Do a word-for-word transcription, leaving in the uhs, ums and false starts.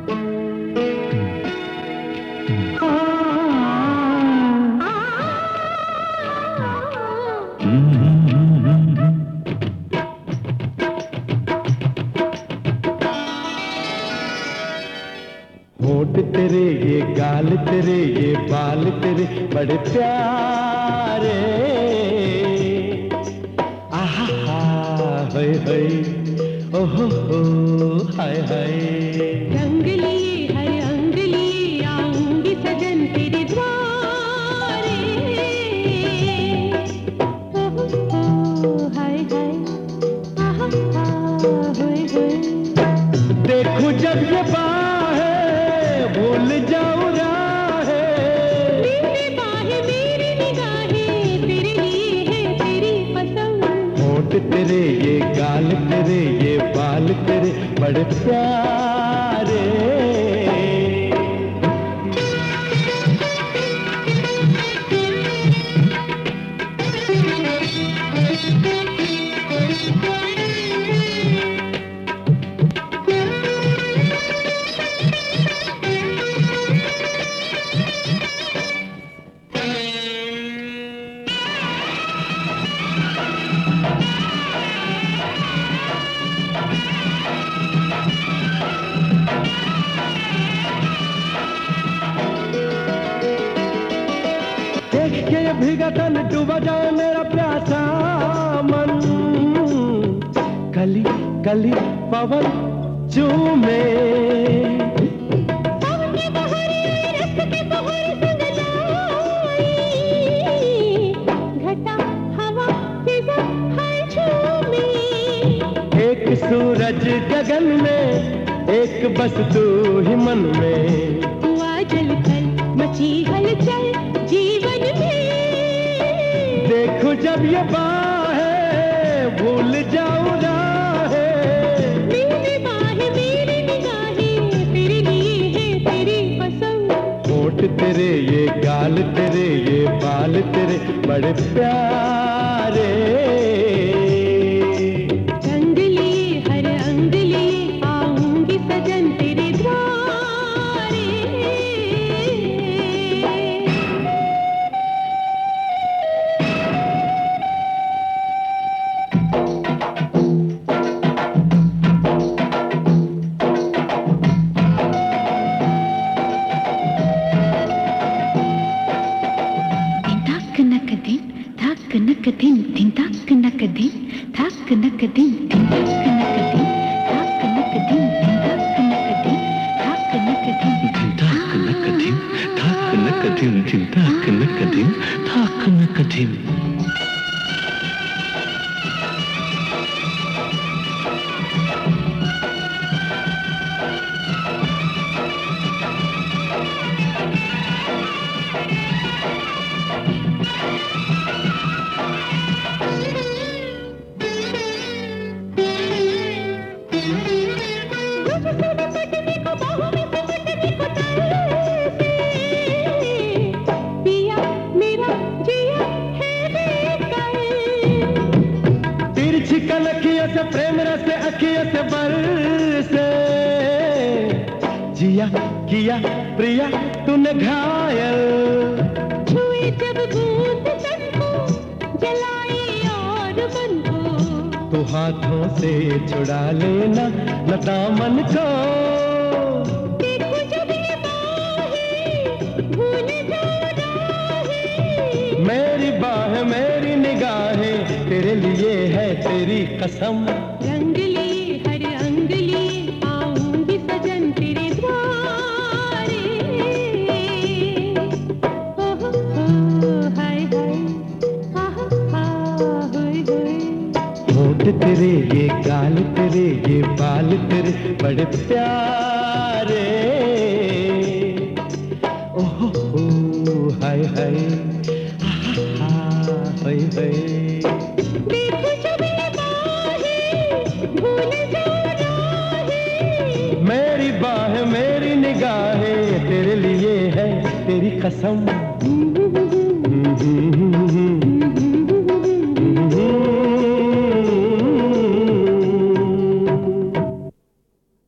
होठ तेरे ये गाल तेरे ये बाल तेरे बड़े प्यारे, आहा हा हाय हाय ओहो हो हाय हाय। रंग लिए हर अंग लिए आऊंगी सजन तेरे द्वारे, ओहो हो हाय हाय आहा हा हाय हाय। देखूं जब ये भूल जाऊं राहें, मेरी बाहें मेरी निगाहें तेरे लिए है तेरी पसंद। होठ तेरे ये गाल तेरे ये बाल तेरे बड़े प्यारे। देख के ये भीगा तन डूबा जाए मेरा प्यासा मन, कली कली पवन चूमे। सावनी बहार रस के बहार संग लाई, घटा हवा फिजा हर झूमे। एक सूरज गगन में एक बस तू ही मन में, हुआ जलथल मची हलचल जीवन में। देखो जब ये बाहें भूल जाऊं राहें, मेरी बाहें मेरी निगाहें तेरे लिए है तेरी पसंद। होठ तेरे ये गाल तेरे ये बाल तेरे बड़े प्यारे। रंग लिए हर अंग लिए आऊंगी सजन तेरे द्वारे। दिन दिन तक नक दिन थक नक दिन दिन तक नक दिन थक नक दिन दिन तक नक दिन थक नक दिन दिन तक नक दिन थक नक दिन दिन तक नक दिन थक नक दिन। से प्रेम रस अखियों से बरसे, जिया किया प्रिया तूने घायल। छुए जब बूंद तन को जलाए और मन को, तो हाथों से छुड़ा लेना न दामन को। देखो जब ये बाहें भूल जाओ राहें, मेरी बाह मेरी निगाहें तेरे लिए है तेरी कसम। रंग लिए हर अंग लिए आऊंगी सजन तेरे द्वारे। ओहो हो हाय हाय आहा हा होय होय। होठ तेरे ये गाल तेरे ये बाल तेरे बड़े प्यारे। ओहो हो हाय हाय आहा हा होय होय। देखो जब ये बाहें भूल जाओ राहें, मेरी बाह मेरी निगाहें तेरे लिए है तेरी कसम।